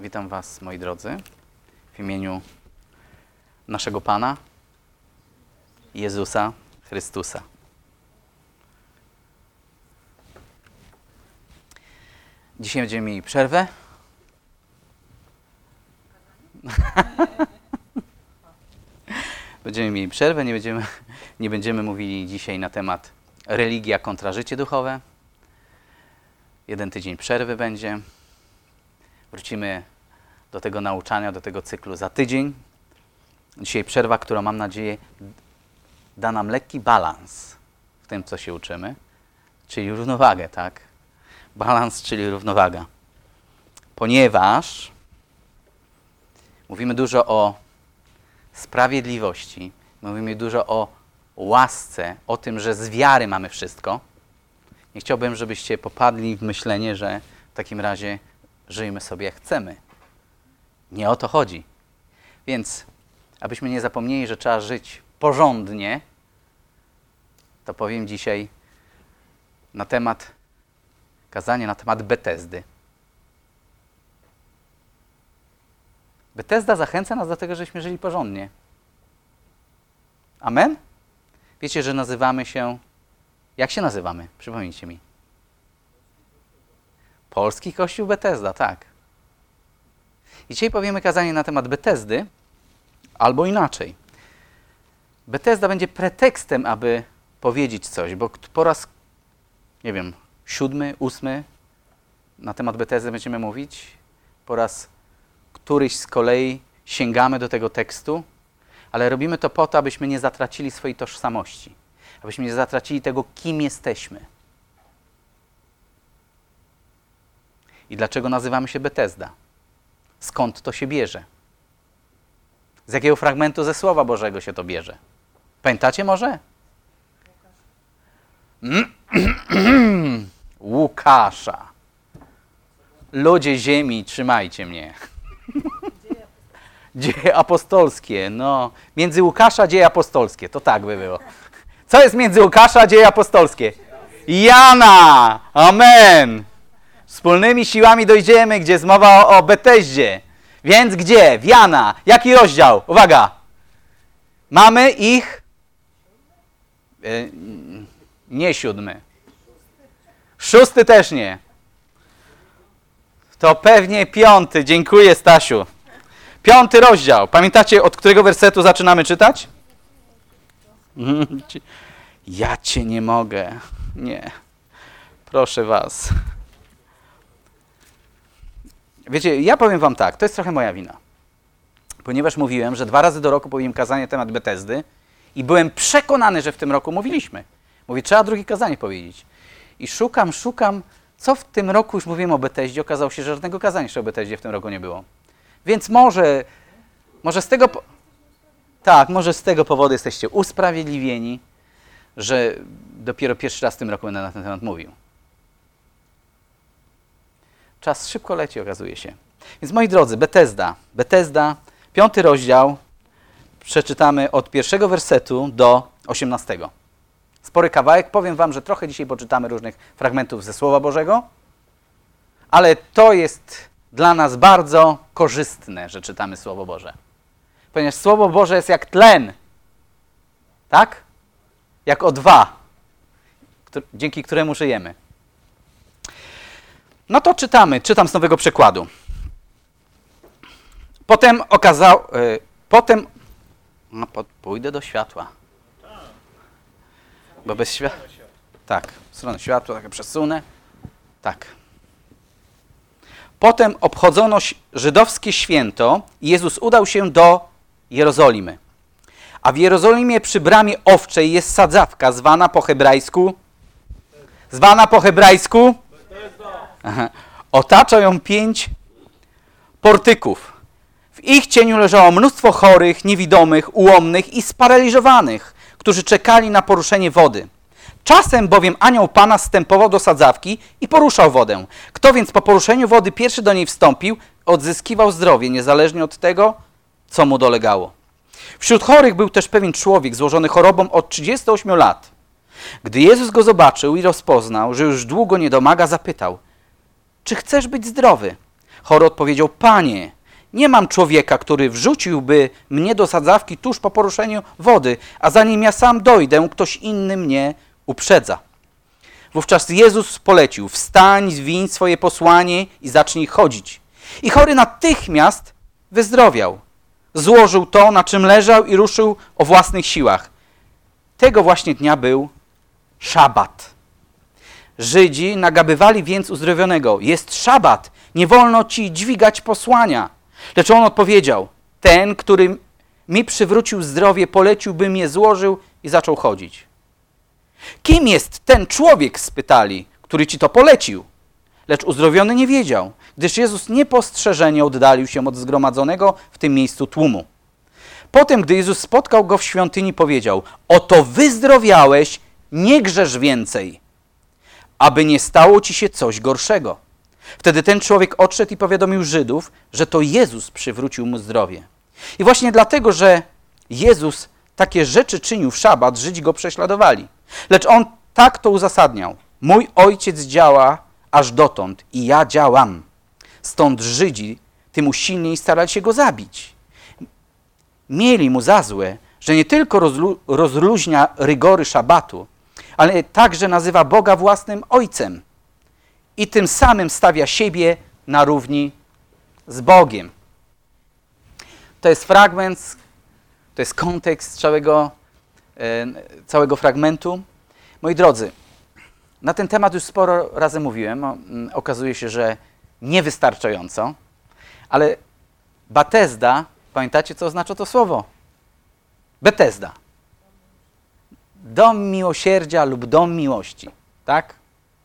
Witam Was, moi drodzy, w imieniu naszego Pana, Jezusa Chrystusa. Dzisiaj będziemy mieli przerwę. Będziemy mieli przerwę, nie będziemy mówili dzisiaj na temat religia kontra życie duchowe. 1 tydzień przerwy będzie. Wrócimy do tego nauczania, do tego cyklu za tydzień. Dzisiaj przerwa, która mam nadzieję da nam lekki balans w tym, co się uczymy, czyli równowagę, tak? Balans, czyli równowaga. Ponieważ mówimy dużo o sprawiedliwości, mówimy dużo o łasce, o tym, że z wiary mamy wszystko. Nie chciałbym, żebyście popadli w myślenie, że w takim razie żyjmy sobie jak chcemy. Nie o to chodzi. Więc, abyśmy nie zapomnieli, że trzeba żyć porządnie, to powiem dzisiaj kazanie na temat Betesdy. Betesda zachęca nas do tego, żebyśmy żyli porządnie. Amen? Wiecie, że nazywamy się... Jak się nazywamy? Przypomnijcie mi. Polski Kościół Betesda, tak. I dzisiaj powiemy kazanie na temat Betesdy, albo inaczej. Betesda będzie pretekstem, aby powiedzieć coś, bo po raz, 7., 8. na temat Betesdy będziemy mówić. Po raz któryś z kolei sięgamy do tego tekstu, ale robimy to po to, abyśmy nie zatracili swojej tożsamości, abyśmy nie zatracili tego, kim jesteśmy. I dlaczego nazywamy się Betesda? Skąd to się bierze? Z jakiego fragmentu ze Słowa Bożego się to bierze? Pamiętacie może? Łukasza. Ludzie ziemi, trzymajcie mnie. Dzieje apostolskie, no. Między Łukasza a Dzieje apostolskie, to tak by było. Co jest między Łukasza a Dzieje apostolskie? Jana! Amen! Wspólnymi siłami dojdziemy, gdzie jest mowa o Betesdzie. Więc gdzie? W Jana. Jaki rozdział? Uwaga! Mamy ich... nie 7. 6 też nie. To pewnie 5. Dziękuję, Stasiu. 5 rozdział. Pamiętacie, od którego wersetu zaczynamy czytać? Ja cię nie mogę. Nie. Proszę was. Wiecie, ja powiem wam tak, to jest trochę moja wina. Ponieważ mówiłem, że 2 razy do roku powiem kazanie na temat Betesdy i byłem przekonany, że w tym roku mówiliśmy. Mówię, trzeba drugie kazanie powiedzieć. I szukam, co w tym roku już mówiłem o Betesdzie. Okazało się, że żadnego kazania jeszcze o Betesdzie w tym roku nie było. Więc może z tego... Tak, może z tego powodu jesteście usprawiedliwieni, że dopiero pierwszy raz w tym roku będę na ten temat mówił. Czas szybko leci, okazuje się. Więc moi drodzy, Betesda, 5 rozdział, przeczytamy od 1 wersetu do 18. Spory kawałek. Powiem wam, że trochę dzisiaj poczytamy różnych fragmentów ze Słowa Bożego, ale to jest dla nas bardzo korzystne, że czytamy Słowo Boże. Ponieważ Słowo Boże jest jak tlen, tak? Jak O2, dzięki któremu żyjemy. No to czytam z nowego przekładu. Pójdę do światła. Bo bez światła... Tak, w stronę światła, tak przesunę. Tak. Potem obchodzono żydowskie święto i Jezus udał się do Jerozolimy. A w Jerozolimie przy bramie owczej jest sadzawka zwana po hebrajsku... Aha. Otacza ją 5 portyków. W ich cieniu leżało mnóstwo chorych, niewidomych, ułomnych i sparaliżowanych, którzy czekali na poruszenie wody. Czasem bowiem anioł Pana zstępował do sadzawki i poruszał wodę. Kto więc po poruszeniu wody pierwszy do niej wstąpił, odzyskiwał zdrowie, niezależnie od tego, co mu dolegało. Wśród chorych był też pewien człowiek złożony chorobą od 38 lat. Gdy Jezus go zobaczył i rozpoznał, że już długo nie domaga, zapytał: czy chcesz być zdrowy? Chory odpowiedział: Panie, nie mam człowieka, który wrzuciłby mnie do sadzawki tuż po poruszeniu wody, a zanim ja sam dojdę, ktoś inny mnie uprzedza. Wówczas Jezus polecił: wstań, zwiń swoje posłanie i zacznij chodzić. I chory natychmiast wyzdrowiał. Złożył to, na czym leżał i ruszył o własnych siłach. Tego właśnie dnia był szabat. Żydzi nagabywali więc uzdrowionego: jest szabat, nie wolno ci dźwigać posłania. Lecz on odpowiedział: ten, który mi przywrócił zdrowie, polecił, bym je złożył i zaczął chodzić. Kim jest ten człowiek, spytali, który ci to polecił? Lecz uzdrowiony nie wiedział, gdyż Jezus niepostrzeżenie oddalił się od zgromadzonego w tym miejscu tłumu. Potem, gdy Jezus spotkał go w świątyni, powiedział: oto wyzdrowiałeś, nie grzesz więcej, aby nie stało ci się coś gorszego. Wtedy ten człowiek odszedł i powiadomił Żydów, że to Jezus przywrócił mu zdrowie. I właśnie dlatego, że Jezus takie rzeczy czynił w szabat, Żydzi go prześladowali. Lecz on tak to uzasadniał: mój ojciec działa aż dotąd i ja działam. Stąd Żydzi tym usilniej starali się go zabić. Mieli mu za złe, że nie tylko rozluźnia rygory szabatu, ale także nazywa Boga własnym ojcem i tym samym stawia siebie na równi z Bogiem. To jest fragment, to jest kontekst całego fragmentu. Moi drodzy, na ten temat już sporo razy mówiłem. Okazuje się, że niewystarczająco, ale Betesda, pamiętacie, co oznacza to słowo? Betesda. Dom miłosierdzia lub dom miłości, tak?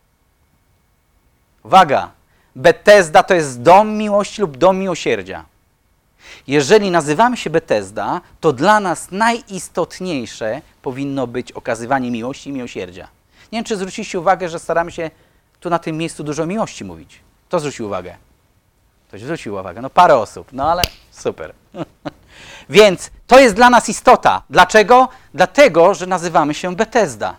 Uwaga, Betesda to jest dom miłości lub dom miłosierdzia. Jeżeli nazywamy się Betesda, to dla nas najistotniejsze powinno być okazywanie miłości i miłosierdzia. Nie wiem, czy zwróciliście uwagę, że staramy się tu na tym miejscu dużo miłości mówić. Kto zwrócił uwagę? Ktoś zwrócił uwagę. No parę osób, no ale super. Więc to jest dla nas istota. Dlaczego? Dlatego, że nazywamy się Betesda.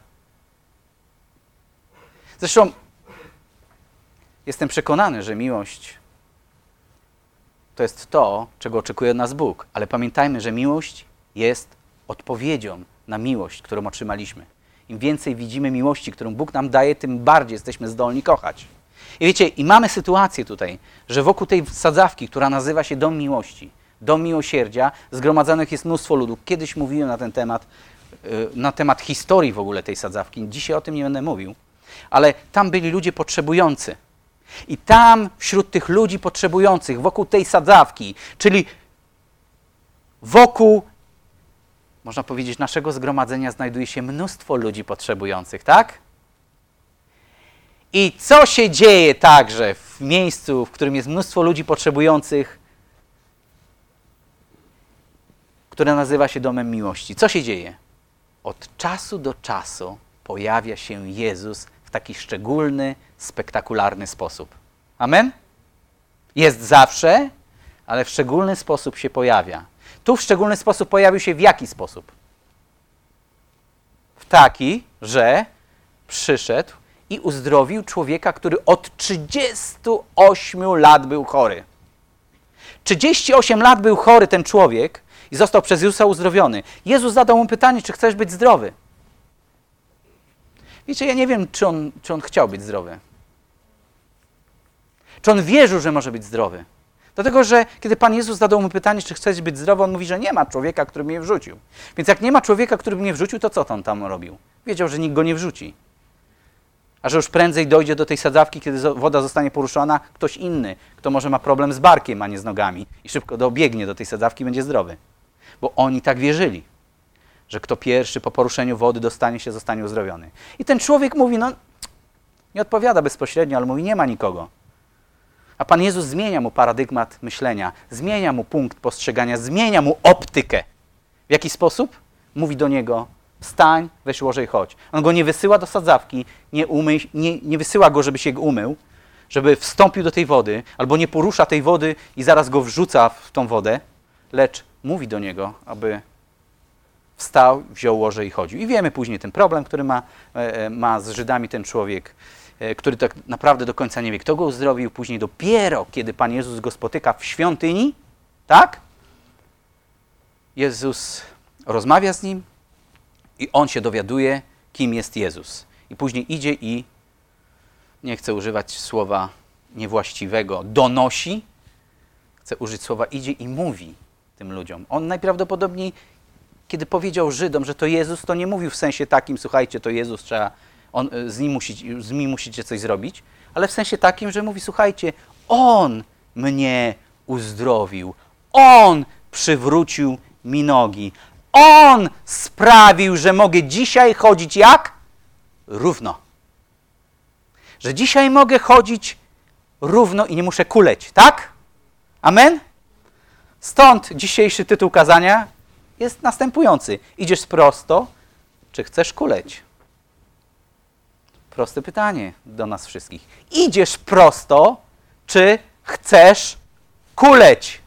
Zresztą jestem przekonany, że miłość to jest to, czego oczekuje od nas Bóg. Ale pamiętajmy, że miłość jest odpowiedzią na miłość, którą otrzymaliśmy. Im więcej widzimy miłości, którą Bóg nam daje, tym bardziej jesteśmy zdolni kochać. I wiecie, i mamy sytuację tutaj, że wokół tej sadzawki, która nazywa się Dom Miłości, Dom Miłosierdzia, zgromadzonych jest mnóstwo ludów. Kiedyś mówiłem na temat historii w ogóle tej sadzawki. Dzisiaj o tym nie będę mówił. Ale tam byli ludzie potrzebujący. I tam wśród tych ludzi potrzebujących, wokół tej sadzawki, czyli wokół, można powiedzieć, naszego zgromadzenia znajduje się mnóstwo ludzi potrzebujących, tak? I co się dzieje także w miejscu, w którym jest mnóstwo ludzi potrzebujących, które nazywa się Domem Miłości? Co się dzieje? Od czasu do czasu pojawia się Jezus w taki szczególny, spektakularny sposób. Amen? Jest zawsze, ale w szczególny sposób się pojawia. Tu w szczególny sposób pojawił się w jaki sposób? W taki, że przyszedł i uzdrowił człowieka, który od 38 lat był chory. 38 lat był chory ten człowiek i został przez Jezusa uzdrowiony. Jezus zadał mu pytanie, czy chcesz być zdrowy? Wiecie, ja nie wiem, czy on chciał być zdrowy. Czy on wierzył, że może być zdrowy. Dlatego, że kiedy Pan Jezus zadał mu pytanie, czy chcesz być zdrowy, on mówi, że nie ma człowieka, który mnie wrzucił. Więc jak nie ma człowieka, który mnie wrzucił, to co on tam robił? Wiedział, że nikt go nie wrzuci. A że już prędzej dojdzie do tej sadzawki, kiedy woda zostanie poruszona, ktoś inny, kto może ma problem z barkiem, a nie z nogami i szybko dobiegnie do tej sadzawki i będzie zdrowy. Bo oni tak wierzyli, że kto pierwszy po poruszeniu wody zostanie uzdrowiony. I ten człowiek mówi, no nie odpowiada bezpośrednio, ale mówi, nie ma nikogo. A Pan Jezus zmienia mu paradygmat myślenia, zmienia mu punkt postrzegania, zmienia mu optykę. W jaki sposób? Mówi do niego, wstań, weź łoże i chodź. On go nie wysyła do sadzawki, nie wysyła go, żeby się umył, żeby wstąpił do tej wody, albo nie porusza tej wody i zaraz go wrzuca w tą wodę, lecz mówi do niego, aby wstał, wziął łoże i chodził. I wiemy później ten problem, który ma z Żydami ten człowiek. który tak naprawdę do końca nie wie, kto go uzdrowił. Później dopiero, kiedy Pan Jezus go spotyka w świątyni, tak? Jezus rozmawia z nim i on się dowiaduje, kim jest Jezus. I później idzie i, nie chcę używać słowa niewłaściwego, donosi. Chcę użyć słowa idzie i mówi tym ludziom. On najprawdopodobniej, kiedy powiedział Żydom, że to Jezus, to nie mówił w sensie takim, słuchajcie, to Jezus, trzeba, z nim musicie coś zrobić, ale w sensie takim, że mówi, słuchajcie, On mnie uzdrowił. On przywrócił mi nogi. On sprawił, że mogę dzisiaj chodzić jak? Równo. Że dzisiaj mogę chodzić równo i nie muszę kuleć, tak? Amen? Stąd dzisiejszy tytuł kazania jest następujący. Idziesz prosto, czy chcesz kuleć? Proste pytanie do nas wszystkich. Idziesz prosto, czy chcesz kuleć?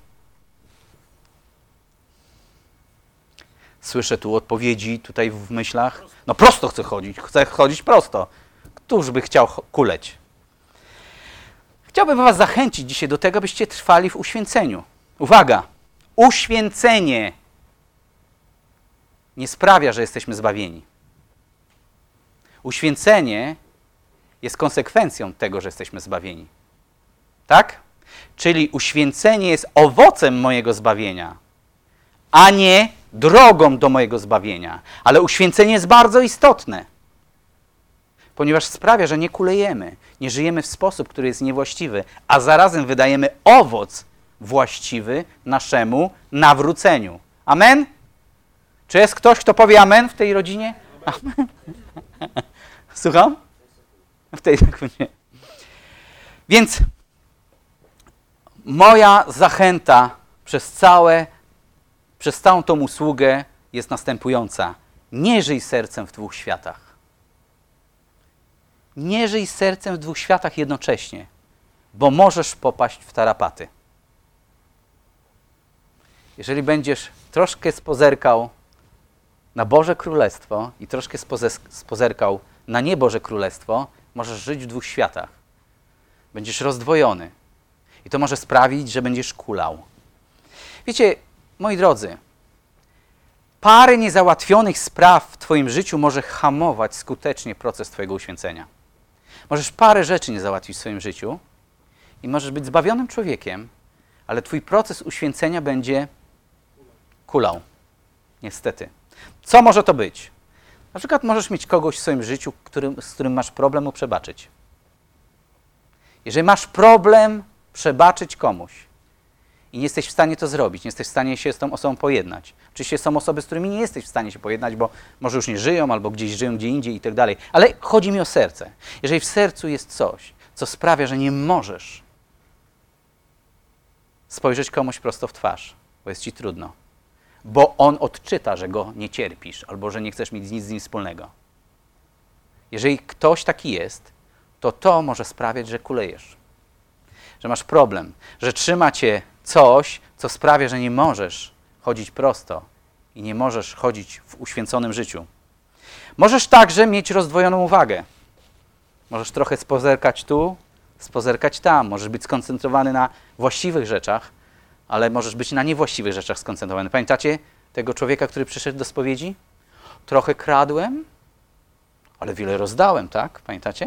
Słyszę tu odpowiedzi tutaj w myślach. No prosto chcę chodzić prosto. Któż by chciał kuleć? Chciałbym was zachęcić dzisiaj do tego, byście trwali w uświęceniu. Uwaga! Uświęcenie nie sprawia, że jesteśmy zbawieni. Uświęcenie jest konsekwencją tego, że jesteśmy zbawieni. Tak? Czyli uświęcenie jest owocem mojego zbawienia, a nie drogą do mojego zbawienia. Ale uświęcenie jest bardzo istotne, ponieważ sprawia, że nie kulejemy, nie żyjemy w sposób, który jest niewłaściwy, a zarazem wydajemy owoc właściwy naszemu nawróceniu. Amen? Czy jest ktoś, kto powie amen w tej rodzinie? Amen. Słucham? W tej rodzinie. Więc moja zachęta przez całą tą usługę jest następująca. Nie żyj sercem w dwóch światach. Nie żyj sercem w dwóch światach jednocześnie, bo możesz popaść w tarapaty. Jeżeli będziesz troszkę spozerkał na Boże Królestwo i troszkę spozerkał na nieboże Królestwo, możesz żyć w dwóch światach. Będziesz rozdwojony. I to może sprawić, że będziesz kulał. Wiecie, moi drodzy, parę niezałatwionych spraw w twoim życiu może hamować skutecznie proces twojego uświęcenia. Możesz parę rzeczy nie załatwić w swoim życiu i możesz być zbawionym człowiekiem, ale twój proces uświęcenia będzie kulał. Niestety. Co może to być? Na przykład możesz mieć kogoś w swoim życiu, z którym masz problem mu przebaczyć. Jeżeli masz problem przebaczyć komuś i nie jesteś w stanie to zrobić, nie jesteś w stanie się z tą osobą pojednać. Oczywiście są osoby, z którymi nie jesteś w stanie się pojednać, bo może już nie żyją, albo gdzieś żyją gdzie indziej i tak dalej. Ale chodzi mi o serce. Jeżeli w sercu jest coś, co sprawia, że nie możesz spojrzeć komuś prosto w twarz, bo jest ci trudno, bo on odczyta, że go nie cierpisz, albo że nie chcesz mieć nic z nim wspólnego. Jeżeli ktoś taki jest, to może sprawiać, że kulejesz. Że masz problem, że trzyma cię coś, co sprawia, że nie możesz chodzić prosto i nie możesz chodzić w uświęconym życiu. Możesz także mieć rozdwojoną uwagę. Możesz trochę spozerkać tu, spozerkać tam. Możesz być skoncentrowany na właściwych rzeczach, ale możesz być na niewłaściwych rzeczach skoncentrowany. Pamiętacie tego człowieka, który przyszedł do spowiedzi? Trochę kradłem, ale wiele rozdałem, tak? Pamiętacie?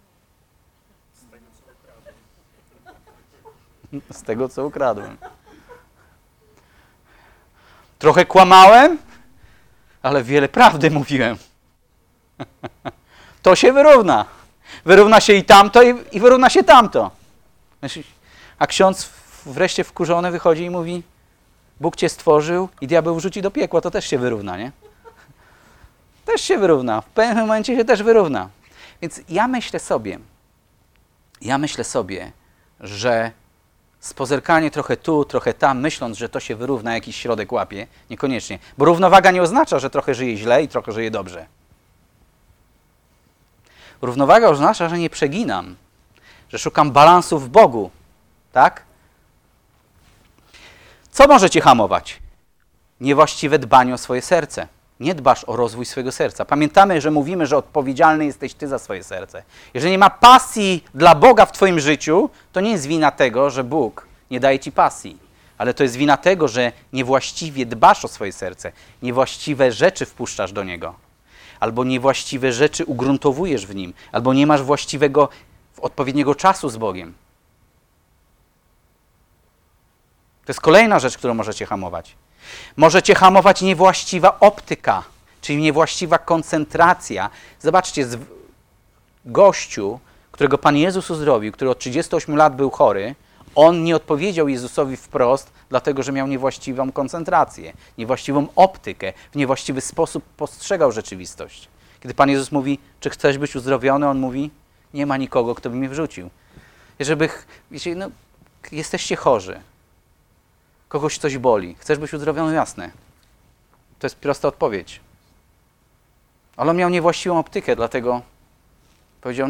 Z tego, co ukradłem. Trochę kłamałem, ale wiele prawdy mówiłem. To się wyrówna. Wyrówna się i tamto, i wyrówna się tamto. A ksiądz wreszcie wkurzony wychodzi i mówi: Bóg cię stworzył i diabeł wrzuci do piekła. To też się wyrówna, nie? Też się wyrówna. W pewnym momencie się też wyrówna. Więc ja myślę sobie, że spozerkanie trochę tu, trochę tam, myśląc, że to się wyrówna, jakiś środek łapie, niekoniecznie. Bo równowaga nie oznacza, że trochę żyje źle i trochę żyje dobrze. Równowaga oznacza, że nie przeginam, że szukam balansu w Bogu. Tak? Co może cię hamować? Niewłaściwe dbanie o swoje serce. nie dbasz o rozwój swojego serca. Pamiętamy, że mówimy, że odpowiedzialny jesteś ty za swoje serce. Jeżeli nie ma pasji dla Boga w twoim życiu, to nie jest wina tego, że Bóg nie daje ci pasji. Ale to jest wina tego, że niewłaściwie dbasz o swoje serce. Niewłaściwe rzeczy wpuszczasz do niego. Albo niewłaściwe rzeczy ugruntowujesz w nim. Albo nie masz odpowiedniego czasu z Bogiem. To jest kolejna rzecz, którą możecie hamować. Możecie hamować niewłaściwa optyka, czyli niewłaściwa koncentracja. Zobaczcie, gościu, którego Pan Jezus uzdrowił, który od 38 lat był chory, on nie odpowiedział Jezusowi wprost, dlatego że miał niewłaściwą koncentrację, niewłaściwą optykę, w niewłaściwy sposób postrzegał rzeczywistość. Kiedy Pan Jezus mówi, czy chcesz być uzdrowiony, on mówi, nie ma nikogo, kto by mnie wrzucił. Jesteście chorzy. Kogoś coś boli. Chcesz być uzdrowiony? Jasne. To jest prosta odpowiedź. Ale on miał niewłaściwą optykę, dlatego powiedział,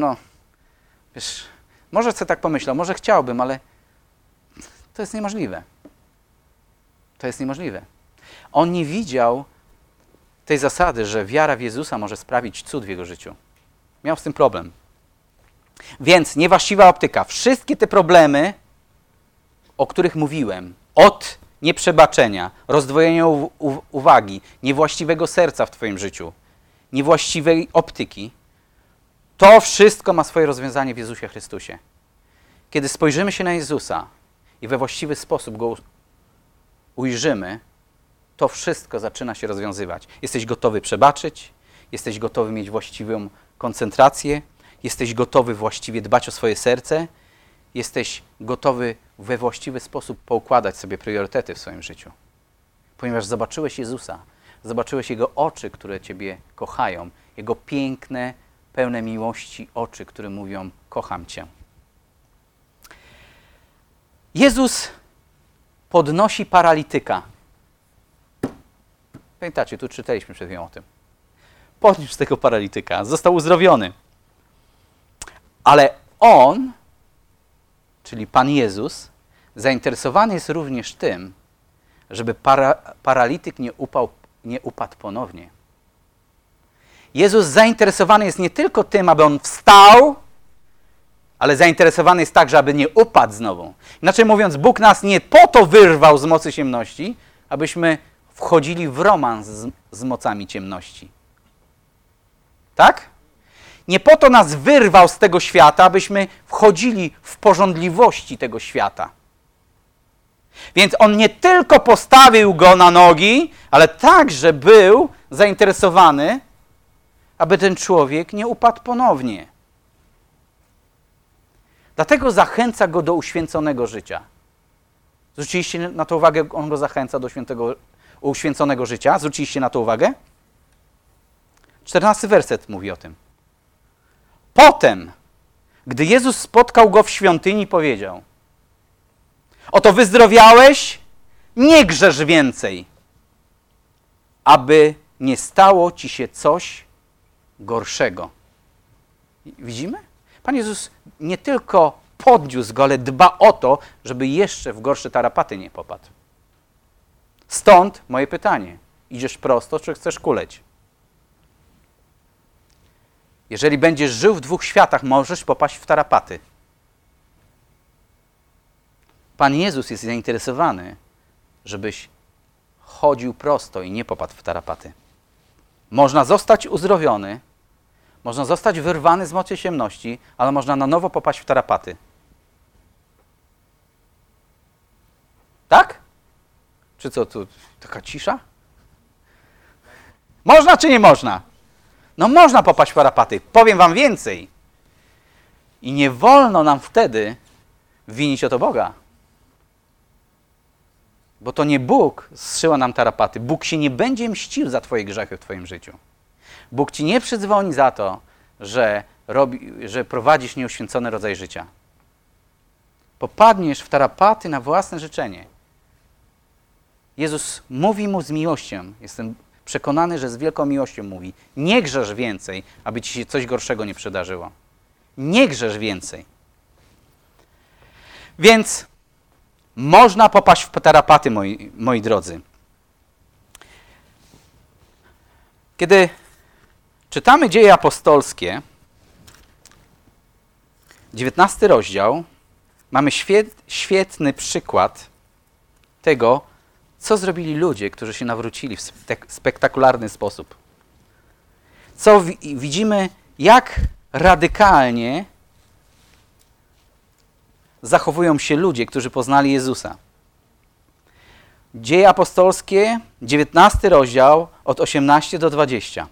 może sobie tak pomyślał, może chciałbym, ale to jest niemożliwe. To jest niemożliwe. On nie widział tej zasady, że wiara w Jezusa może sprawić cud w jego życiu. Miał z tym problem. Więc niewłaściwa optyka. Wszystkie te problemy, o których mówiłem, od nieprzebaczenia, rozdwojenia uwagi, niewłaściwego serca w twoim życiu, niewłaściwej optyki, to wszystko ma swoje rozwiązanie w Jezusie Chrystusie. Kiedy spojrzymy się na Jezusa i we właściwy sposób Go ujrzymy, to wszystko zaczyna się rozwiązywać. Jesteś gotowy przebaczyć, jesteś gotowy mieć właściwą koncentrację, jesteś gotowy właściwie dbać o swoje serce, jesteś gotowy we właściwy sposób poukładać sobie priorytety w swoim życiu. Ponieważ zobaczyłeś Jezusa, zobaczyłeś Jego oczy, które Ciebie kochają, Jego piękne, pełne miłości oczy, które mówią, kocham Cię. Jezus podnosi paralityka. Pamiętacie, tu czytaliśmy przed chwilą o tym. Podniósł tego paralityka, został uzdrowiony. Ale On, czyli Pan Jezus, zainteresowany jest również tym, żeby paralityk nie upadł ponownie. Jezus zainteresowany jest nie tylko tym, aby on wstał, ale zainteresowany jest także, aby nie upadł znowu. Inaczej mówiąc, Bóg nas nie po to wyrwał z mocy ciemności, abyśmy wchodzili w romans z mocami ciemności. Tak? Nie po to nas wyrwał z tego świata, abyśmy wchodzili w pożądliwości tego świata. Więc On nie tylko postawił go na nogi, ale także był zainteresowany, aby ten człowiek nie upadł ponownie. Dlatego zachęca go do uświęconego życia. Zwróciliście na to uwagę, on go zachęca do uświęconego życia? Zwróciliście na to uwagę? 14 werset mówi o tym. Potem, gdy Jezus spotkał go w świątyni, powiedział: oto wyzdrowiałeś, nie grzesz więcej, aby nie stało ci się coś gorszego. Widzimy? Pan Jezus nie tylko podniósł go, ale dba o to, żeby jeszcze w gorsze tarapaty nie popadł. Stąd moje pytanie. Idziesz prosto, czy chcesz kuleć? Jeżeli będziesz żył w dwóch światach, możesz popaść w tarapaty. Pan Jezus jest zainteresowany, żebyś chodził prosto i nie popadł w tarapaty. Można zostać uzdrowiony, można zostać wyrwany z mocy ciemności, ale można na nowo popaść w tarapaty. Tak? Czy co, tu taka cisza? Można czy nie można? No można popaść w tarapaty. Powiem wam więcej. I nie wolno nam wtedy winić o to Boga. Bo to nie Bóg zsyła nam tarapaty. Bóg się nie będzie mścił za twoje grzechy w twoim życiu. Bóg ci nie przydzwoni za to, że prowadzisz nieuświęcony rodzaj życia. Popadniesz w tarapaty na własne życzenie. Jezus mówi mu z miłością. Jestem przekonany, że z wielką miłością mówi. Nie grzesz więcej, aby ci się coś gorszego nie przydarzyło. Nie grzesz więcej. Więc można popaść w tarapaty, moi drodzy. Kiedy czytamy Dzieje apostolskie, 19 rozdział, mamy świetny przykład tego, co zrobili ludzie, którzy się nawrócili w spektakularny sposób. Co widzimy, jak radykalnie zachowują się ludzie, którzy poznali Jezusa. Dzieje apostolskie, 19 rozdział, od 18 do 20.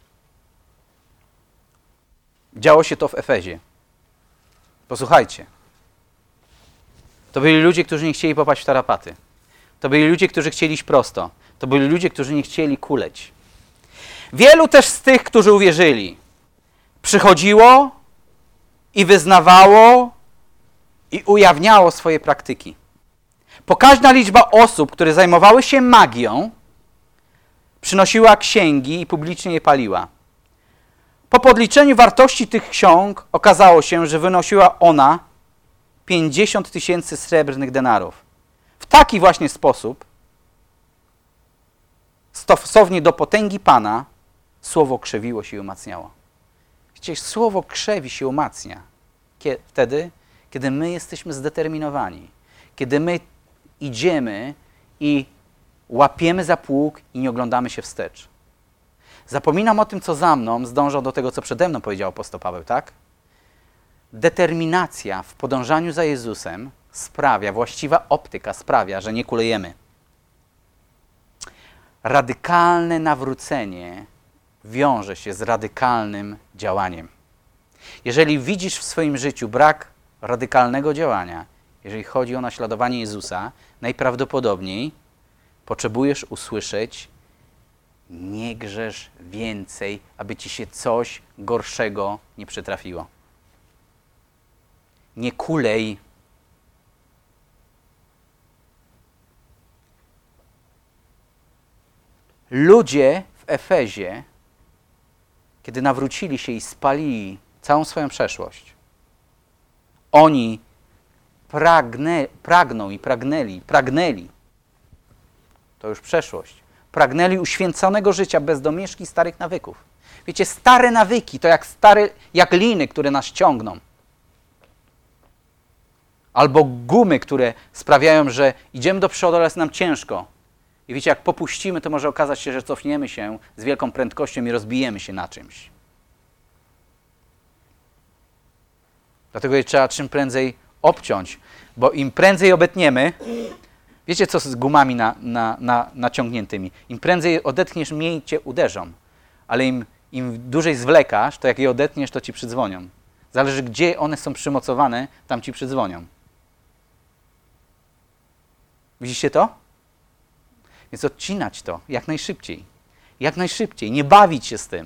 Działo się to w Efezie. Posłuchajcie. To byli ludzie, którzy nie chcieli popaść w tarapaty. To byli ludzie, którzy chcieli iść prosto. To byli ludzie, którzy nie chcieli kuleć. Wielu też z tych, którzy uwierzyli, przychodziło i wyznawało i ujawniało swoje praktyki. Pokaźna liczba osób, które zajmowały się magią, przynosiła księgi i publicznie je paliła. Po podliczeniu wartości tych ksiąg okazało się, że wynosiła ona 50 000 srebrnych denarów. W taki właśnie sposób, stosownie do potęgi Pana, słowo krzewiło się i umacniało. Wiecie, słowo krzewi się umacnia wtedy, kiedy my jesteśmy zdeterminowani. Kiedy my idziemy i łapiemy za pług i nie oglądamy się wstecz. Zapominam o tym, co za mną, zdążę do tego, co przede mną powiedział apostoł Paweł, tak? Determinacja w podążaniu za Jezusem sprawia, właściwa optyka sprawia, że nie kulejemy. Radykalne nawrócenie wiąże się z radykalnym działaniem. Jeżeli widzisz w swoim życiu brak radykalnego działania, jeżeli chodzi o naśladowanie Jezusa, najprawdopodobniej potrzebujesz usłyszeć: nie grzesz więcej, aby ci się coś gorszego nie przytrafiło. Nie kulej. Ludzie w Efezie, kiedy nawrócili się i spalili całą swoją przeszłość, oni pragnęli, to już przeszłość, pragnęli uświęconego życia bez domieszki starych nawyków. Wiecie, stare nawyki to jak liny, które nas ciągną. Albo gumy, które sprawiają, że idziemy do przodu, ale jest nam ciężko. I wiecie, jak popuścimy, to może okazać się, że cofniemy się z wielką prędkością i rozbijemy się na czymś. Dlatego je trzeba czym prędzej obciąć, bo im prędzej obetniemy, wiecie co z gumami naciągniętymi? Im prędzej odetchniesz, mniej cię uderzą. Ale im dłużej zwlekasz, to jak je odetniesz, to ci przydzwonią. Zależy, gdzie one są przymocowane, tam ci przydzwonią. Widzicie to? Więc odcinać to jak najszybciej. Jak najszybciej. Nie bawić się z tym.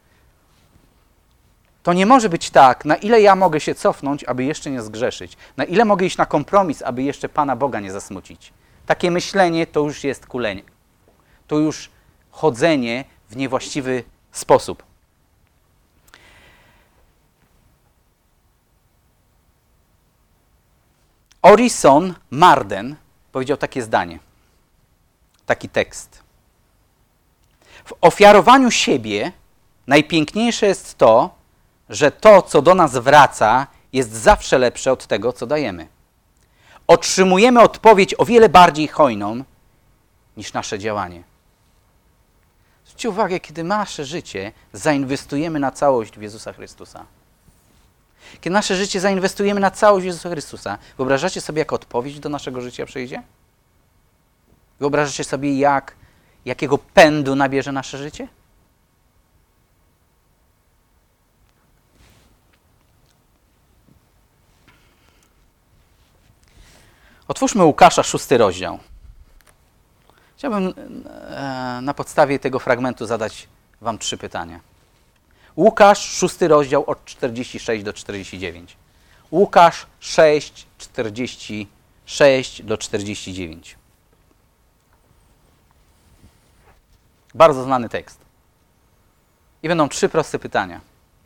To nie może być tak, na ile ja mogę się cofnąć, aby jeszcze nie zgrzeszyć. Na ile mogę iść na kompromis, aby jeszcze Pana Boga nie zasmucić. Takie myślenie to już jest kulenie. To już chodzenie w niewłaściwy sposób. Orison Marden powiedział takie zdanie, taki tekst. W ofiarowaniu siebie najpiękniejsze jest to, że to, co do nas wraca, jest zawsze lepsze od tego, co dajemy. Otrzymujemy odpowiedź o wiele bardziej hojną niż nasze działanie. Zwróćcie uwagę, kiedy nasze życie zainwestujemy na całość w Jezusa Chrystusa. Kiedy nasze życie zainwestujemy na całość w Jezusa Chrystusa, wyobrażacie sobie, jak odpowiedź do naszego życia przyjdzie? Wyobrażacie sobie, jakiego pędu nabierze nasze życie? Otwórzmy Łukasza, 6 rozdział. Chciałbym na podstawie tego fragmentu zadać wam 3 pytania. Łukasz, 6 rozdział od 46 do 49. Łukasz 6, 46 do 49. Bardzo znany tekst. I będą 3 proste pytania.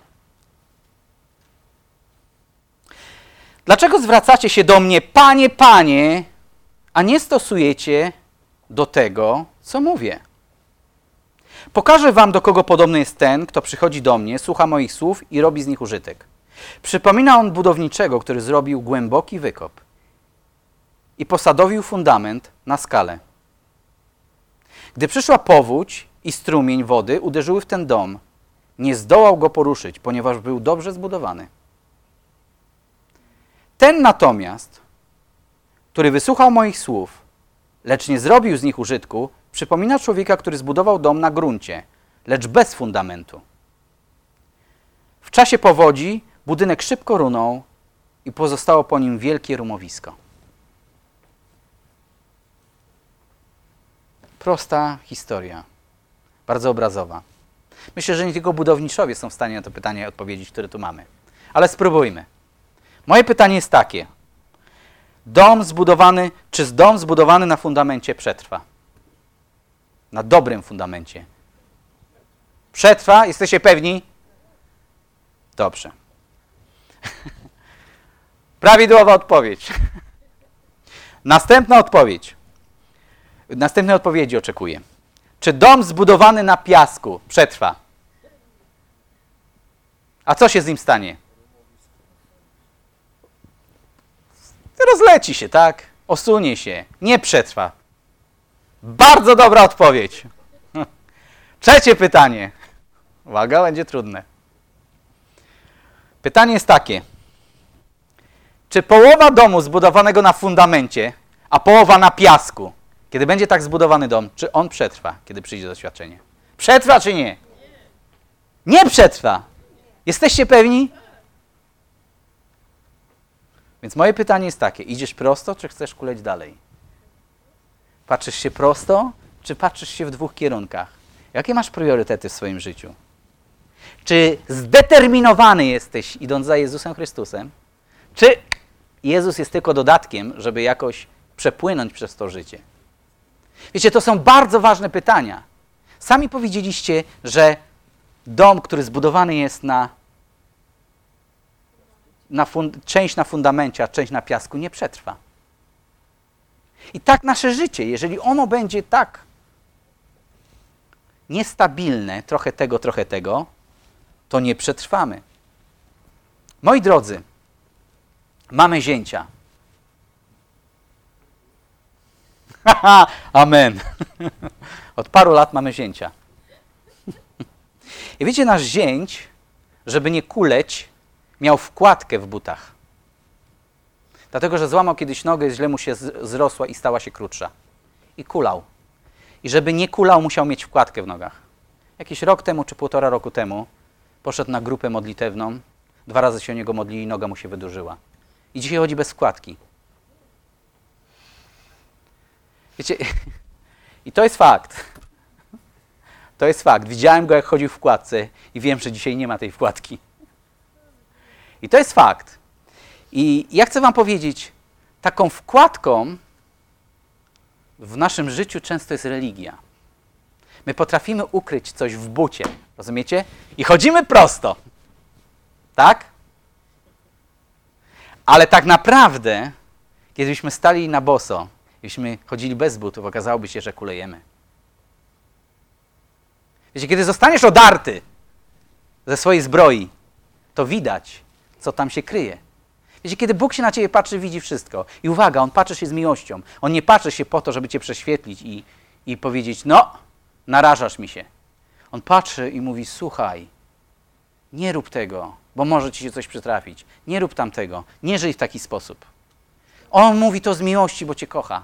Dlaczego zwracacie się do mnie, Panie, Panie, a nie stosujecie do tego, co mówię? Pokażę wam, do kogo podobny jest ten, kto przychodzi do mnie, słucha moich słów i robi z nich użytek. Przypomina on budowniczego, który zrobił głęboki wykop i posadowił fundament na skalę. Gdy przyszła powódź i strumień wody uderzyły w ten dom, nie zdołał go poruszyć, ponieważ był dobrze zbudowany. Ten natomiast, który wysłuchał moich słów, lecz nie zrobił z nich użytku, przypomina człowieka, który zbudował dom na gruncie, lecz bez fundamentu. W czasie powodzi budynek szybko runął i pozostało po nim wielkie rumowisko. Prosta historia, bardzo obrazowa. Myślę, że nie tylko budowniczowie są w stanie na to pytanie odpowiedzieć, które tu mamy. Ale spróbujmy. Moje pytanie jest takie. Czy dom zbudowany na fundamencie przetrwa? Na dobrym fundamencie. Przetrwa? Jesteście pewni? Dobrze. Prawidłowa odpowiedź. Następnej odpowiedzi oczekuję. Czy dom zbudowany na piasku przetrwa? A co się z nim stanie? Rozleci się, tak? Osunie się. Nie przetrwa. Bardzo dobra odpowiedź. Trzecie pytanie. Uwaga, będzie trudne. Pytanie jest takie. Czy połowa domu zbudowanego na fundamencie, a połowa na piasku, kiedy będzie tak zbudowany dom, czy on przetrwa, kiedy przyjdzie doświadczenie? Przetrwa czy nie? Nie przetrwa. Jesteście pewni? Więc moje pytanie jest takie. Idziesz prosto, czy chcesz kuleć dalej? Patrzysz się prosto, czy patrzysz się w dwóch kierunkach? Jakie masz priorytety w swoim życiu? Czy zdeterminowany jesteś, idąc za Jezusem Chrystusem? Czy Jezus jest tylko dodatkiem, żeby jakoś przepłynąć przez to życie? Wiecie, to są bardzo ważne pytania. Sami powiedzieliście, że dom, który zbudowany jest część na fundamencie, a część na piasku, nie przetrwa. I tak nasze życie, jeżeli ono będzie tak niestabilne, trochę tego, to nie przetrwamy. Moi drodzy, mamy zięcia. Amen. Od paru lat mamy zięcia. I wiecie, nasz zięć, żeby nie kuleć, miał wkładkę w butach. Dlatego, że złamał kiedyś nogę, źle mu się zrosła i stała się krótsza. I kulał. I żeby nie kulał, musiał mieć wkładkę w nogach. Jakiś rok temu, czy 1,5 roku temu, poszedł na grupę modlitewną, 2 razy się o niego modlili i noga mu się wydłużyła. I dzisiaj chodzi bez wkładki. Wiecie, i to jest fakt. To jest fakt. Widziałem go, jak chodził w wkładce i wiem, że dzisiaj nie ma tej wkładki. I to jest fakt. I ja chcę wam powiedzieć, taką wkładką w naszym życiu często jest religia. My potrafimy ukryć coś w bucie, rozumiecie? I chodzimy prosto. Tak? Ale tak naprawdę, kiedybyśmy stali na boso, jeśliśmy chodzili bez butów, okazałoby się, że kulejemy. Wiecie, kiedy zostaniesz odarty ze swojej zbroi, to widać, co tam się kryje. Wiecie, kiedy Bóg się na ciebie patrzy, widzi wszystko. I uwaga, On patrzy się z miłością. On nie patrzy się po to, żeby cię prześwietlić i powiedzieć, no, narażasz mi się. On patrzy i mówi, słuchaj, nie rób tego, bo może ci się coś przytrafić. Nie rób tamtego. Nie żyj w taki sposób. On mówi to z miłości, bo cię kocha.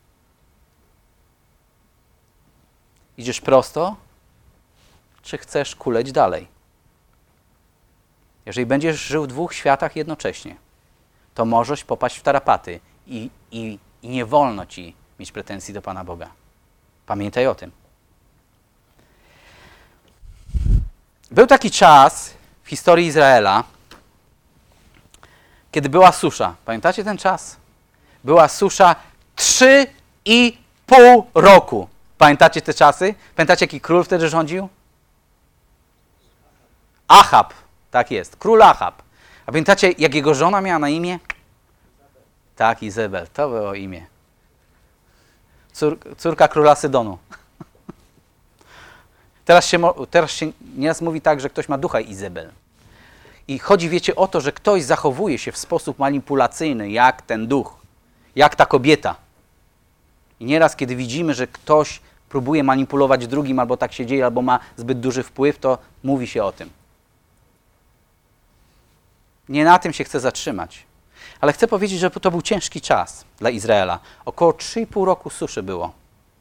Idziesz prosto, czy chcesz kuleć dalej? Jeżeli będziesz żył w 2 światach jednocześnie, to możesz popaść w tarapaty i nie wolno ci mieć pretensji do Pana Boga. Pamiętaj o tym. Był taki czas w historii Izraela, kiedy była susza. Pamiętacie ten czas? Była susza 3,5 roku. Pamiętacie te czasy? Pamiętacie, jaki król wtedy rządził? Achab. Tak jest, król Achab. A pamiętacie, jak jego żona miała na imię? Tak, Izabel, to było imię. Córka króla Sydonu. Teraz się nieraz mówi tak, że ktoś ma ducha Izabel. I chodzi, wiecie, o to, że ktoś zachowuje się w sposób manipulacyjny, jak ten duch, jak ta kobieta. I nieraz, kiedy widzimy, że ktoś próbuje manipulować drugim, albo tak się dzieje, albo ma zbyt duży wpływ, to mówi się o tym. Nie na tym się chcę zatrzymać. Ale chcę powiedzieć, że to był ciężki czas dla Izraela. Około 3,5 roku suszy było,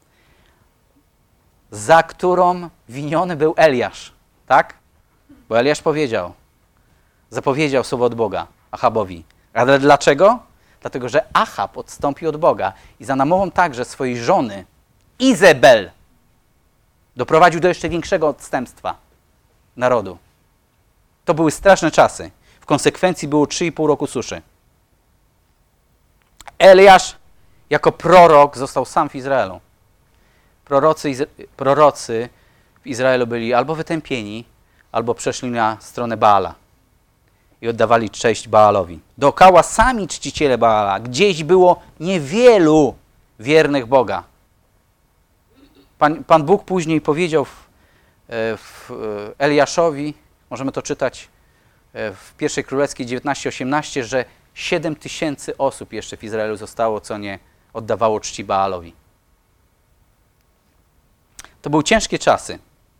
za którą winiony był Eliasz. Tak? Bo Eliasz zapowiedział słowo od Boga Achabowi. Ale dlaczego? Dlatego, że Achab odstąpił od Boga i za namową także swojej żony Izabel doprowadził do jeszcze większego odstępstwa narodu. To były straszne czasy. W konsekwencji było 3,5 roku suszy. Eliasz jako prorok został sam w Izraelu. Prorocy w Izraelu byli albo wytępieni, albo przeszli na stronę Baala i oddawali cześć Baalowi. Dookoła sami czciciele Baala. Gdzieś było niewielu wiernych Boga. Pan Bóg później powiedział Eliaszowi, możemy to czytać w pierwszej Królewskiej 19:18, że 7 000 osób jeszcze w Izraelu zostało, co nie oddawało czci Baalowi. To były ciężkie czasy.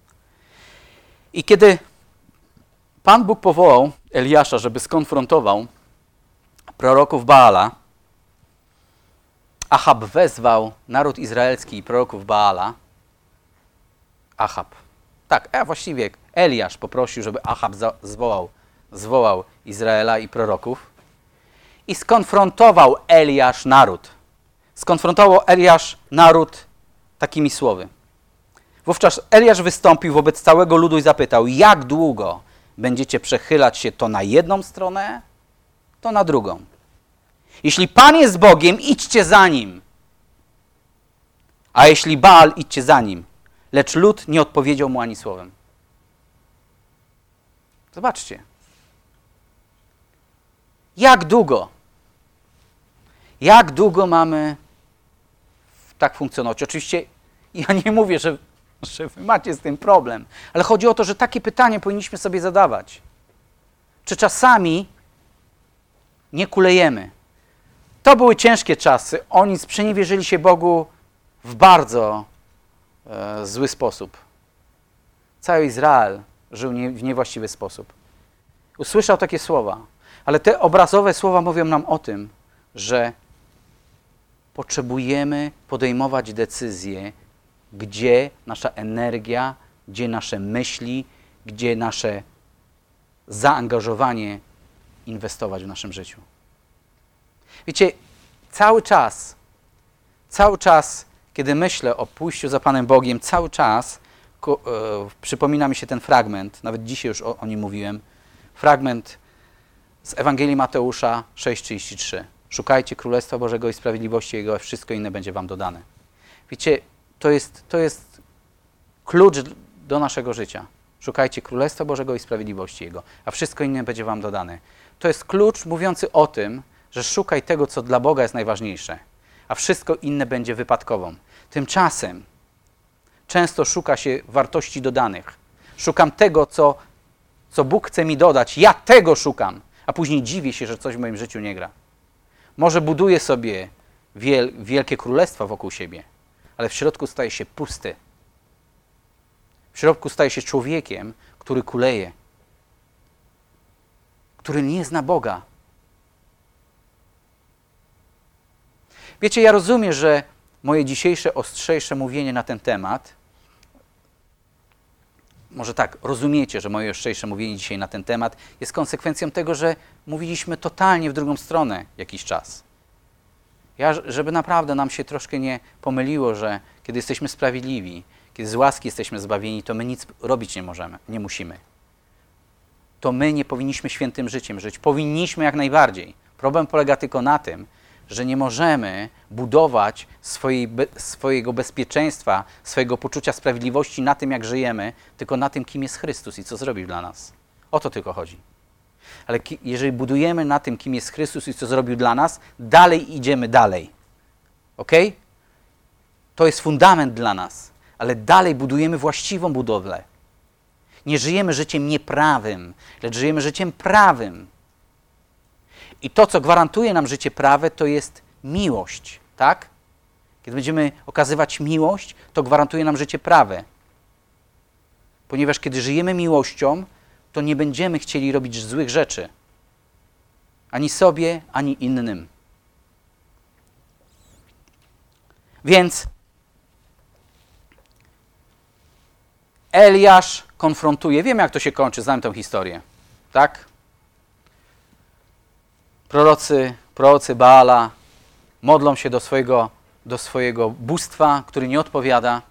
I kiedy Pan Bóg powołał Eliasza, żeby skonfrontował proroków Baala, Achab wezwał naród izraelski i proroków Baala. Właściwie Eliasz poprosił, żeby Achab zwołał Izraela i proroków i skonfrontował Eliasz naród. Skonfrontował Eliasz naród takimi słowy. Wówczas Eliasz wystąpił wobec całego ludu i zapytał, jak długo będziecie przechylać się to na jedną stronę, to na drugą. Jeśli Pan jest Bogiem, idźcie za Nim. A jeśli Baal, idźcie za Nim. Lecz lud nie odpowiedział mu ani słowem. Zobaczcie. Jak długo? Jak długo mamy tak funkcjonować? Oczywiście ja nie mówię, że wy macie z tym problem, ale chodzi o to, że takie pytanie powinniśmy sobie zadawać. Czy czasami nie kulejemy? To były ciężkie czasy. Oni sprzeniewierzyli się Bogu w bardzo zły sposób. Cały Izrael żył w niewłaściwy sposób. Usłyszał takie słowa, ale te obrazowe słowa mówią nam o tym, że potrzebujemy podejmować decyzje, gdzie nasza energia, gdzie nasze myśli, gdzie nasze zaangażowanie inwestować w naszym życiu. Wiecie, cały czas, kiedy myślę o pójściu za Panem Bogiem, cały czas przypomina mi się ten fragment, nawet dzisiaj już o nim mówiłem, fragment z Ewangelii Mateusza 6:33. Szukajcie Królestwa Bożego i sprawiedliwości Jego, a wszystko inne będzie wam dodane. Wiecie, to jest klucz do naszego życia. Szukajcie Królestwa Bożego i sprawiedliwości Jego, a wszystko inne będzie wam dodane. To jest klucz mówiący o tym, że szukaj tego, co dla Boga jest najważniejsze, a wszystko inne będzie wypadkową. Tymczasem często szuka się wartości dodanych. Szukam tego, co Bóg chce mi dodać. Ja tego szukam, a później dziwię się, że coś w moim życiu nie gra. Może buduję sobie wielkie królestwa wokół siebie, ale w środku staje się pusty. W środku staje się człowiekiem, który kuleje, który nie zna Boga. Wiecie, ja rozumiem, że moje dzisiejsze ostrzejsze mówienie na ten temat, może tak, rozumiecie, że moje ostrzejsze mówienie dzisiaj na ten temat jest konsekwencją tego, że mówiliśmy totalnie w drugą stronę jakiś czas. Żeby naprawdę nam się troszkę nie pomyliło, że kiedy jesteśmy sprawiedliwi, kiedy z łaski jesteśmy zbawieni, to my nic robić nie musimy. To my nie powinniśmy świętym życiem żyć. Powinniśmy jak najbardziej. Problem polega tylko na tym, że nie możemy budować swojego bezpieczeństwa, swojego poczucia sprawiedliwości na tym, jak żyjemy, tylko na tym, kim jest Chrystus i co zrobił dla nas. O to tylko chodzi. Ale jeżeli budujemy na tym, kim jest Chrystus i co zrobił dla nas, dalej idziemy dalej. Ok? To jest fundament dla nas, ale dalej budujemy właściwą budowlę. Nie żyjemy życiem nieprawym, lecz żyjemy życiem prawym. I to, co gwarantuje nam życie prawe, to jest miłość, tak? Kiedy będziemy okazywać miłość, to gwarantuje nam życie prawe. Ponieważ kiedy żyjemy miłością, to nie będziemy chcieli robić złych rzeczy. Ani sobie, ani innym. Więc Eliasz konfrontuje, wiemy jak to się kończy, znamy tę historię, tak? Prorocy Baala modlą się do swojego bóstwa, który nie odpowiada.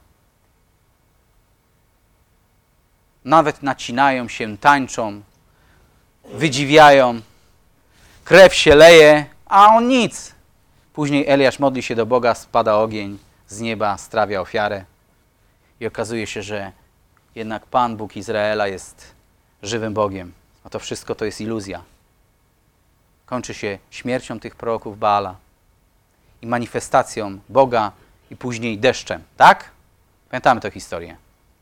Nawet nacinają się, tańczą, wydziwiają, krew się leje, a on nic. Później Eliasz modli się do Boga, spada ogień z nieba, strawia ofiarę i okazuje się, że jednak Pan Bóg Izraela jest żywym Bogiem, a to wszystko to jest iluzja. Kończy się śmiercią tych proroków Baala i manifestacją Boga i później deszczem, tak? Pamiętamy tę historię.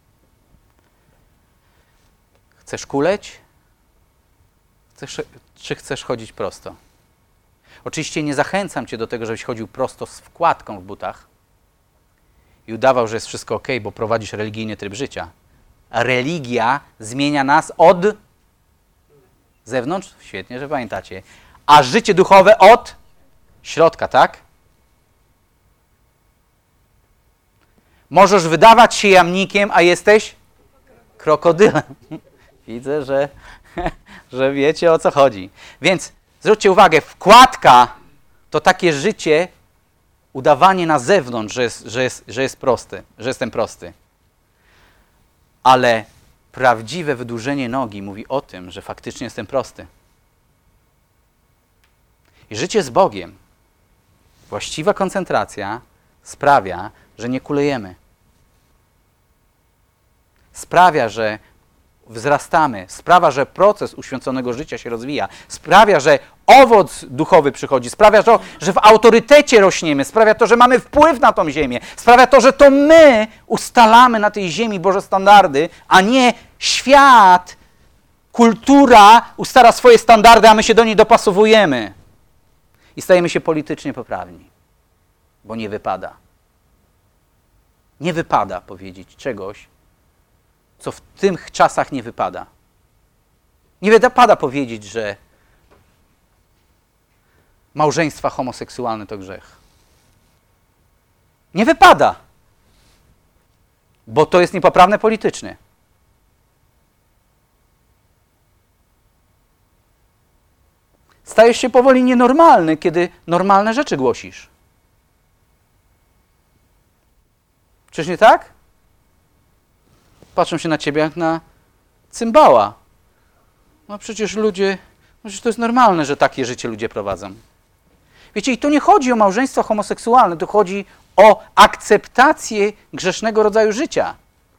Chcesz kuleć? Czy chcesz chodzić prosto? Oczywiście nie zachęcam cię do tego, żebyś chodził prosto z wkładką w butach i udawał, że jest wszystko ok, bo prowadzisz religijny tryb życia. A religia zmienia nas od zewnątrz, świetnie, że pamiętacie, a życie duchowe od środka, tak? Możesz wydawać się jamnikiem, a jesteś krokodylem. Widzę, że wiecie, o co chodzi. Więc zwróćcie uwagę, wkładka to takie życie, udawanie na zewnątrz, że jestem prosty. Ale prawdziwe wydłużenie nogi mówi o tym, że faktycznie jestem prosty. I życie z Bogiem, właściwa koncentracja sprawia, że nie kulejemy. Sprawia, że wzrastamy, sprawia, że proces uświęconego życia się rozwija, sprawia, że owoc duchowy przychodzi, sprawia to, że w autorytecie rośniemy, sprawia to, że mamy wpływ na tą ziemię, sprawia to, że to my ustalamy na tej ziemi Boże standardy, a nie świat, kultura ustala swoje standardy, a my się do niej dopasowujemy. I stajemy się politycznie poprawni, bo nie wypada. Nie wypada powiedzieć czegoś, co w tych czasach nie wypada. Nie wypada powiedzieć, że małżeństwa homoseksualne to grzech. Nie wypada, bo to jest niepoprawne politycznie. Stajesz się powoli nienormalny, kiedy normalne rzeczy głosisz. Czyż nie tak? Patrzą się na ciebie jak na cymbała. No przecież ludzie, przecież to jest normalne, że takie życie ludzie prowadzą. Wiecie, i tu nie chodzi o małżeństwa homoseksualne, tu chodzi o akceptację grzesznego rodzaju życia.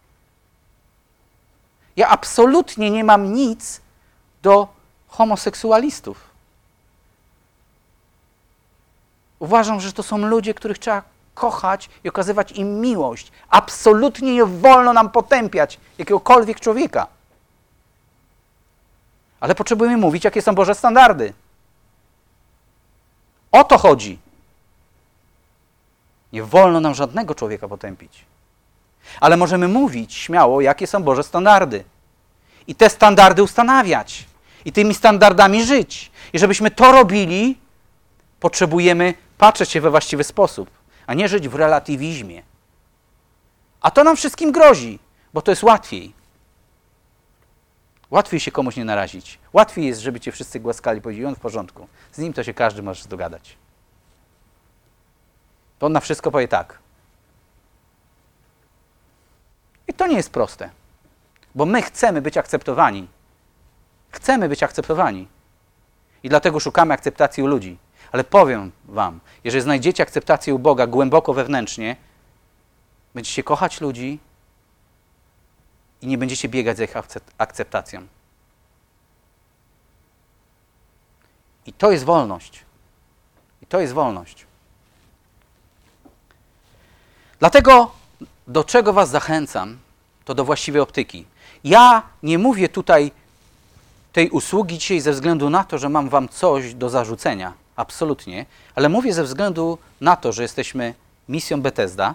Ja absolutnie nie mam nic do homoseksualistów. Uważam, że to są ludzie, których trzeba kochać i okazywać im miłość. Absolutnie nie wolno nam potępiać jakiegokolwiek człowieka. Ale potrzebujemy mówić, jakie są Boże standardy. O to chodzi. Nie wolno nam żadnego człowieka potępić. Ale możemy mówić śmiało, jakie są Boże standardy. I te standardy ustanawiać. I tymi standardami żyć. I żebyśmy to robili, potrzebujemy patrzeć się we właściwy sposób, a nie żyć w relatywizmie. A to nam wszystkim grozi, bo to jest łatwiej. Łatwiej się komuś nie narazić. Łatwiej jest, żeby cię wszyscy głaskali, powiedzieli, on w porządku. Z nim to się każdy może dogadać. To on na wszystko powie tak. I to nie jest proste, bo my chcemy być akceptowani. Chcemy być akceptowani. I dlatego szukamy akceptacji u ludzi. Ale powiem wam, jeżeli znajdziecie akceptację u Boga głęboko wewnętrznie, będziecie kochać ludzi i nie będziecie biegać za ich akceptacją. I to jest wolność. I to jest wolność. Dlatego do czego was zachęcam, to do właściwej optyki. Ja nie mówię tutaj tej usługi dzisiaj ze względu na to, że mam wam coś do zarzucenia. Absolutnie. Ale mówię ze względu na to, że jesteśmy misją Bethesda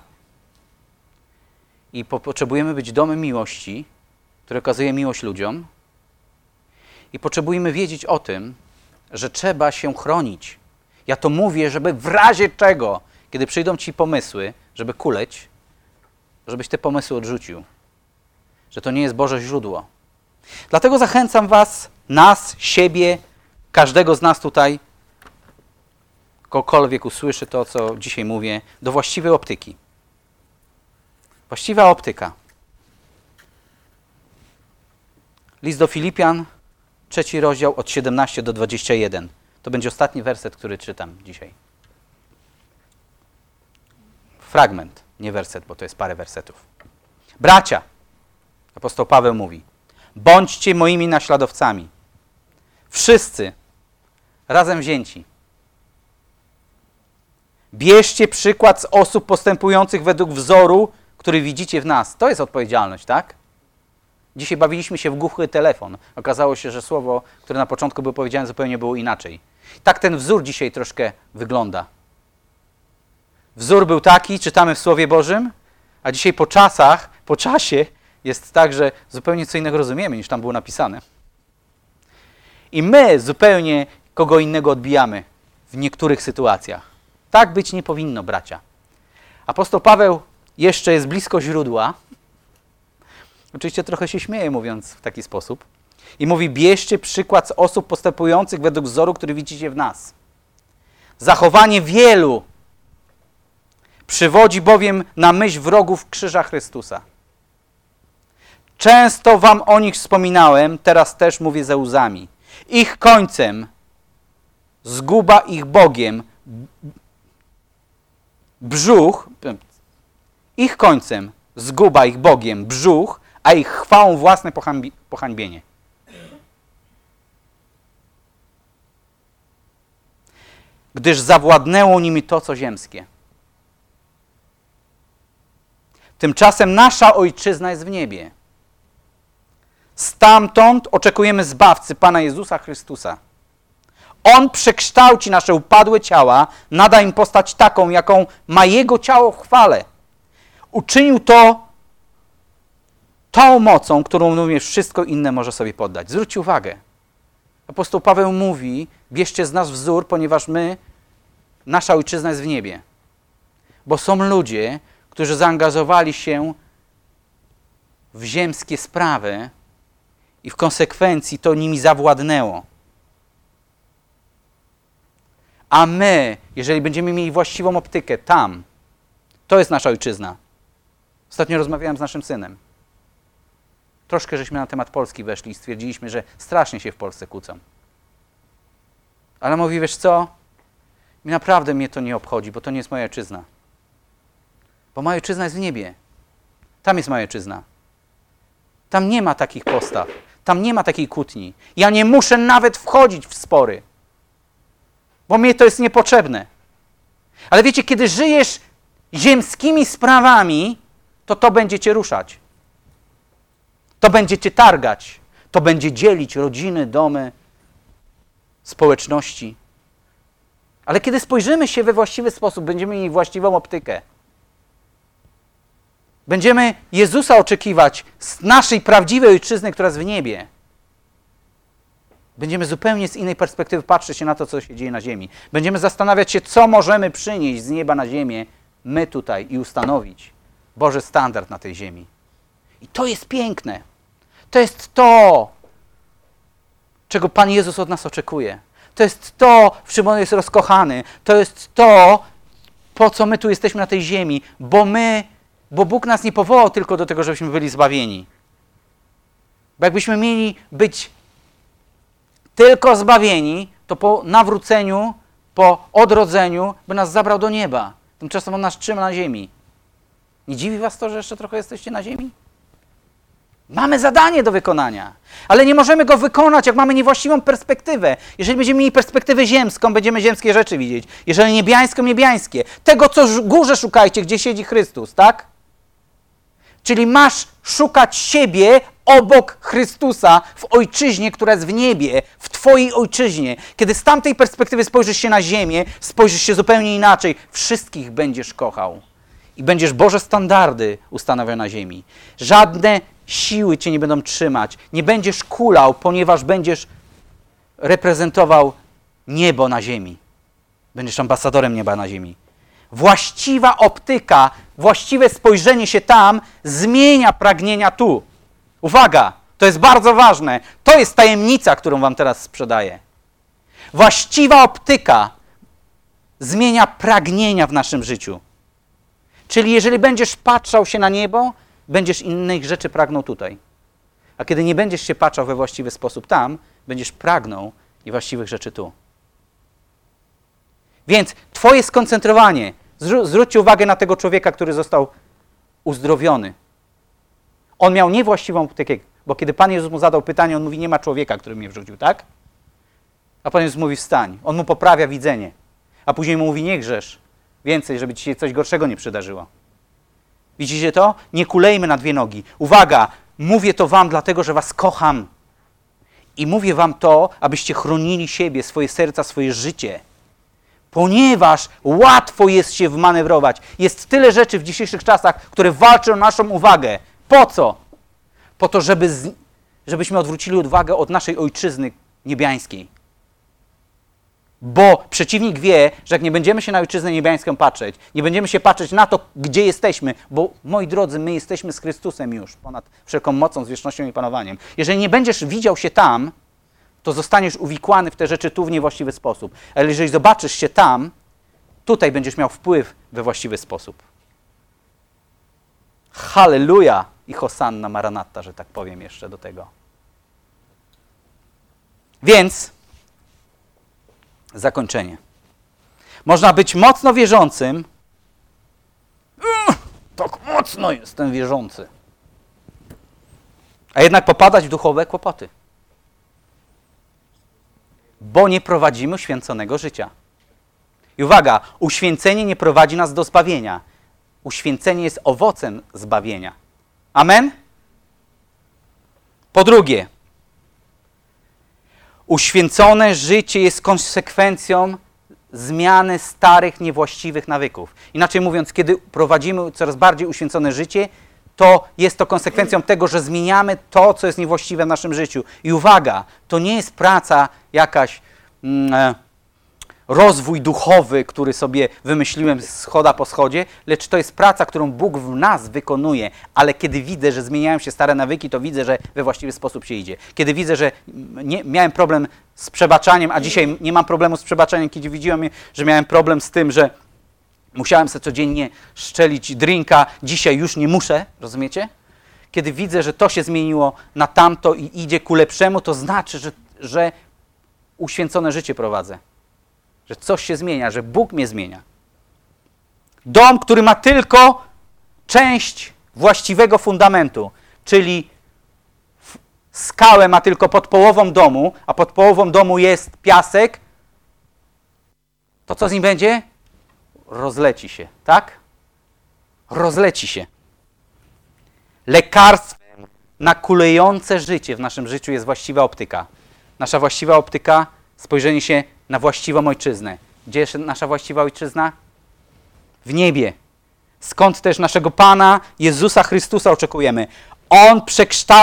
i potrzebujemy być domem miłości, który okazuje miłość ludziom. I potrzebujemy wiedzieć o tym, że trzeba się chronić. Ja to mówię, żeby w razie czego, kiedy przyjdą ci pomysły, żeby kuleć, żebyś te pomysły odrzucił. Że to nie jest Boże źródło. Dlatego zachęcam was, nas, siebie, każdego z nas tutaj, kogokolwiek usłyszy to, co dzisiaj mówię, do właściwej optyki. Właściwa optyka. List do Filipian, 3 rozdział od 17 do 21. To będzie ostatni werset, który czytam dzisiaj. Fragment, nie werset, bo to jest parę wersetów. Bracia, apostoł Paweł mówi, bądźcie moimi naśladowcami. Wszyscy razem wzięci. Bierzcie przykład z osób postępujących według wzoru, który widzicie w nas. To jest odpowiedzialność, tak? Dzisiaj bawiliśmy się w głuchy telefon. Okazało się, że słowo, które na początku było powiedziane, zupełnie było inaczej. Tak ten wzór dzisiaj troszkę wygląda. Wzór był taki, czytamy w Słowie Bożym, a dzisiaj po czasie jest tak, że zupełnie co innego rozumiemy, niż tam było napisane. I my zupełnie kogo innego odbijamy w niektórych sytuacjach. Tak być nie powinno, bracia. Apostoł Paweł jeszcze jest blisko źródła. Oczywiście trochę się śmieje, mówiąc w taki sposób. I mówi, bierzcie przykład z osób postępujących według wzoru, który widzicie w nas. Zachowanie wielu przywodzi bowiem na myśl wrogów krzyża Chrystusa. Często wam o nich wspominałem, teraz też mówię ze łzami. Ich końcem zguba ich Bogiem, brzuch, a ich chwałą własne pohańbienie. Gdyż zawładnęło nimi to, co ziemskie. Tymczasem nasza Ojczyzna jest w niebie. Stamtąd oczekujemy Zbawcy, Pana Jezusa Chrystusa. On przekształci nasze upadłe ciała, nada im postać taką, jaką ma Jego ciało w chwale. Uczynił to tą mocą, którą również wszystko inne może sobie poddać. Zwróćcie uwagę. Apostoł Paweł mówi, bierzcie z nas wzór, ponieważ nasza Ojczyzna jest w niebie. Bo są ludzie, którzy zaangażowali się w ziemskie sprawy i w konsekwencji to nimi zawładnęło. A my, jeżeli będziemy mieli właściwą optykę tam, to jest nasza Ojczyzna. Ostatnio rozmawiałem z naszym synem. Troszkę żeśmy na temat Polski weszli i stwierdziliśmy, że strasznie się w Polsce kłócą. Ale mówi, wiesz co? Naprawdę mnie to nie obchodzi, bo to nie jest moja ojczyzna. Bo moja ojczyzna jest w niebie. Tam jest moja ojczyzna. Tam nie ma takich postaw. Tam nie ma takiej kłótni. Ja nie muszę nawet wchodzić w spory. Bo mnie to jest niepotrzebne. Ale wiecie, kiedy żyjesz ziemskimi sprawami, to będzie cię ruszać. To będzie cię targać. To będzie dzielić rodziny, domy, społeczności. Ale kiedy spojrzymy się we właściwy sposób, będziemy mieli właściwą optykę. Będziemy Jezusa oczekiwać z naszej prawdziwej Ojczyzny, która jest w niebie. Będziemy zupełnie z innej perspektywy patrzeć się na to, co się dzieje na ziemi. Będziemy zastanawiać się, co możemy przynieść z nieba na ziemię, my tutaj i ustanowić Boży standard na tej ziemi. I to jest piękne. To jest to, czego Pan Jezus od nas oczekuje. To jest to, w czym On jest rozkochany. To jest to, po co my tu jesteśmy na tej ziemi. Bo Bóg nas nie powołał tylko do tego, żebyśmy byli zbawieni. Bo jakbyśmy mieli być tylko zbawieni, to po nawróceniu, po odrodzeniu by nas zabrał do nieba. Tymczasem On nas trzyma na ziemi. Nie dziwi was to, że jeszcze trochę jesteście na ziemi? Mamy zadanie do wykonania, ale nie możemy go wykonać, jak mamy niewłaściwą perspektywę. Jeżeli będziemy mieli perspektywę ziemską, będziemy ziemskie rzeczy widzieć. Jeżeli niebiańską, niebiańskie. Tego, co w górze szukajcie, gdzie siedzi Chrystus, tak? Czyli masz szukać siebie, obok Chrystusa w ojczyźnie, która jest w niebie, w Twojej ojczyźnie. Kiedy z tamtej perspektywy spojrzysz się na ziemię, spojrzysz się zupełnie inaczej. Wszystkich będziesz kochał. I będziesz Boże standardy ustanawiał na ziemi. Żadne siły Cię nie będą trzymać. Nie będziesz kulał, ponieważ będziesz reprezentował niebo na ziemi. Będziesz ambasadorem nieba na ziemi. Właściwa optyka, właściwe spojrzenie się tam zmienia pragnienia tu. Uwaga, to jest bardzo ważne. To jest tajemnica, którą wam teraz sprzedaję. Właściwa optyka zmienia pragnienia w naszym życiu. Czyli jeżeli będziesz patrzał się na niebo, będziesz innych rzeczy pragnął tutaj. A kiedy nie będziesz się patrzał we właściwy sposób tam, będziesz pragnął niewłaściwych rzeczy tu. Więc Twoje skoncentrowanie, zwróćcie uwagę na tego człowieka, który został uzdrowiony. On miał niewłaściwą optykę, bo kiedy Pan Jezus mu zadał pytanie, on mówi, nie ma człowieka, który mnie wrzucił, tak? A Pan Jezus mówi, wstań. On mu poprawia widzenie. A później mu mówi, nie grzesz więcej, żeby ci się coś gorszego nie przydarzyło. Widzicie to? Nie kulejmy na dwie nogi. Uwaga, mówię to wam dlatego, że was kocham. I mówię wam to, abyście chronili siebie, swoje serca, swoje życie. Ponieważ łatwo jest się wmanewrować. Jest tyle rzeczy w dzisiejszych czasach, które walczą o naszą uwagę. Po co? Po to, żebyśmy odwrócili uwagę od naszej ojczyzny niebiańskiej. Bo przeciwnik wie, że jak nie będziemy się na ojczyznę niebiańską patrzeć, nie będziemy się patrzeć na to, gdzie jesteśmy, bo moi drodzy, my jesteśmy z Chrystusem już, ponad wszelką mocą, zwierzchnością i panowaniem. Jeżeli nie będziesz widział się tam, to zostaniesz uwikłany w te rzeczy tu w niewłaściwy sposób. Ale jeżeli zobaczysz się tam, tutaj będziesz miał wpływ we właściwy sposób. Halleluja i Hosanna Maranata, że tak powiem jeszcze do tego. Więc zakończenie. Można być mocno wierzącym. Tak mocno jestem wierzący. A jednak popadać w duchowe kłopoty. Bo nie prowadzimy uświęconego życia. I uwaga, uświęcenie nie prowadzi nas do zbawienia. Uświęcenie jest owocem zbawienia. Amen? Po drugie, uświęcone życie jest konsekwencją zmiany starych, niewłaściwych nawyków. Inaczej mówiąc, kiedy prowadzimy coraz bardziej uświęcone życie, to jest to konsekwencją tego, że zmieniamy to, co jest niewłaściwe w naszym życiu. I uwaga, to nie jest praca jakaś, rozwój duchowy, który sobie wymyśliłem schoda po schodzie, lecz to jest praca, którą Bóg w nas wykonuje. Ale kiedy widzę, że zmieniają się stare nawyki, to widzę, że we właściwy sposób się idzie. Kiedy widzę, że miałem problem z przebaczaniem, a dzisiaj nie mam problemu z przebaczaniem, kiedy widziałem, że miałem problem z tym, że musiałem sobie codziennie szczelić drinka, dzisiaj już nie muszę, rozumiecie? Kiedy widzę, że to się zmieniło na tamto i idzie ku lepszemu, to znaczy, że uświęcone życie prowadzę. Że coś się zmienia, że Bóg mnie zmienia. Dom, który ma tylko część właściwego fundamentu, czyli skałę ma tylko pod połową domu, a pod połową domu jest piasek, to co z nim będzie? Rozleci się, tak? Rozleci się. Lekarstwem na kulejące życie w naszym życiu jest właściwa optyka. Nasza właściwa optyka, spojrzenie się na właściwą ojczyznę. Gdzie jest nasza właściwa ojczyzna? W niebie. Skąd też naszego Pana Jezusa Chrystusa oczekujemy. On przekształca